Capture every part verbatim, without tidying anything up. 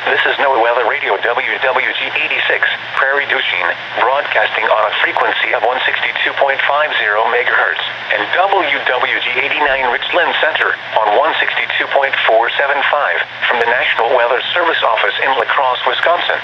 This is NOAA Weather Radio W W G eighty-six, Prairie du Chien, broadcasting on a frequency of one sixty-two point five zero megahertz, and W W G eighty-nine Richland Center on one sixty-two point four seven five from the National Weather Service Office in La Crosse, Wisconsin.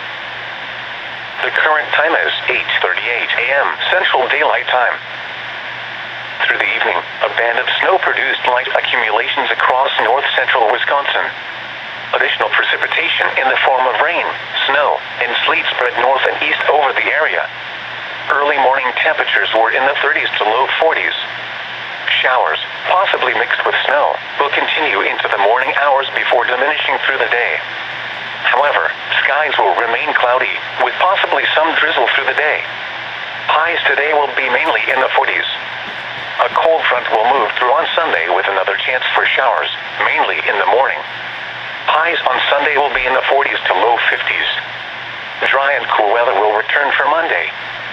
The current time is eight thirty-eight a m Central Daylight Time. Through the evening, a band of snow produced light accumulations across north central Wisconsin. Additional precipitation in the form of rain, snow, and sleet spread north and east over the area. Early morning temperatures were in the thirties to low forties. Showers, possibly mixed with snow, will continue into the morning hours before diminishing through the day. However, skies will remain cloudy, with possibly some drizzle through the day. Highs today will be mainly in the forties. A cold front will move through on Sunday with another chance for showers, mainly in the morning. Highs on Sunday will be in the forties to low fifties. Dry and cool weather will return for Monday.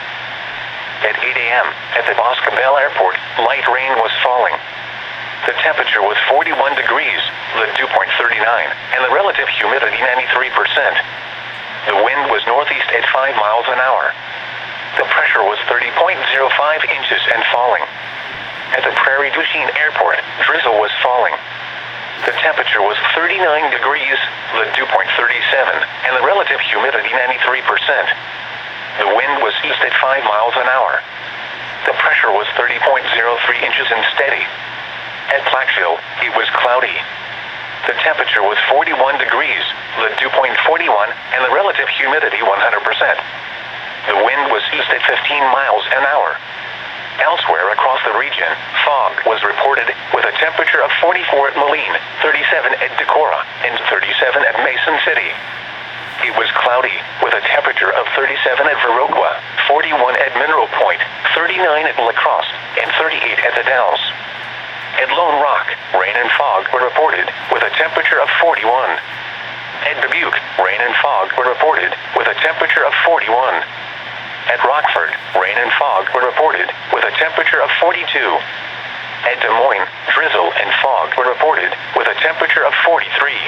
At eight a m at the Boscobel Airport, light rain was falling. The temperature was forty-one degrees, the dew point thirty-nine, and the relative humidity ninety-three percent. The wind was northeast at five miles an hour. The pressure was thirty point zero five inches and falling. At the Prairie du Chien Airport, drizzle was falling. The temperature was thirty-nine degrees, the dew point thirty-seven, and the relative humidity ninety-three percent. The wind was east at five miles an hour. The pressure was thirty point zero three inches and steady. At Plaqueville, it was cloudy. The temperature was forty-one degrees, the dew point forty-one, and the relative humidity one hundred percent. The wind was east at fifteen miles an hour. Elsewhere across the region, fog was reported with a temperature of forty-four at Moline, thirty-seven at Decorah, and thirty-seven at Mason City. It was cloudy with a temperature of thirty-seven at Viroqua, forty-one at Mineral Point, thirty-nine at La Crosse, and thirty-eight at the Dalles. At Lone Rock, rain and fog were reported with a temperature of forty-one. At Dubuque, rain and fog were reported with a temperature of forty-one. At Rockford, rain and fog were reported with a temperature of forty-two. At Des Moines, drizzle and fog were reported with a temperature of forty-three.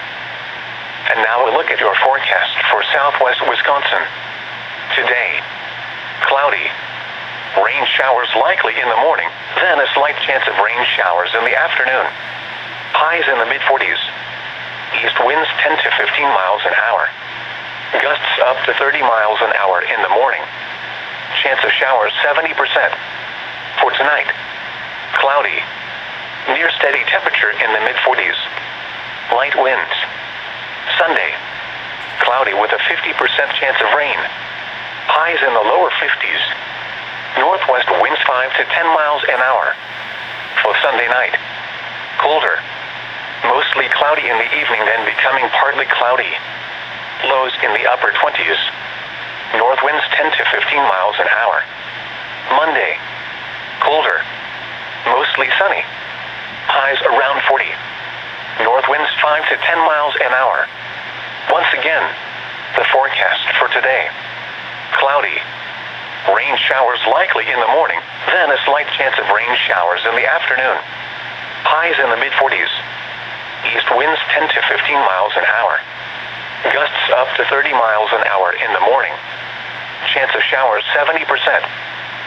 And now a look at your forecast for southwest Wisconsin. Today, cloudy. Rain showers likely in the morning, then a slight chance of rain showers in the afternoon. Highs in the mid forties. East winds ten to fifteen miles an hour. Gusts up to thirty miles an hour in the morning. Chance of showers seventy percent. For tonight, cloudy. Near steady temperature in the mid forties. Light winds. Sunday, cloudy with a fifty percent chance of rain. Highs in the lower fifties. Northwest winds five to ten miles an hour. For Sunday night, colder. Mostly cloudy in the evening, then becoming partly cloudy. Lows in the upper twenties. North winds ten to fifteen miles an hour. Monday, colder. Mostly sunny. Highs around forty. North winds five to ten miles an hour. Once again, the forecast for today. Cloudy. Rain showers likely in the morning, then a slight chance of rain showers in the afternoon. Highs in the mid forties. East winds ten to fifteen miles an hour. Gusts up to thirty miles an hour in the morning. Chance of showers seventy percent.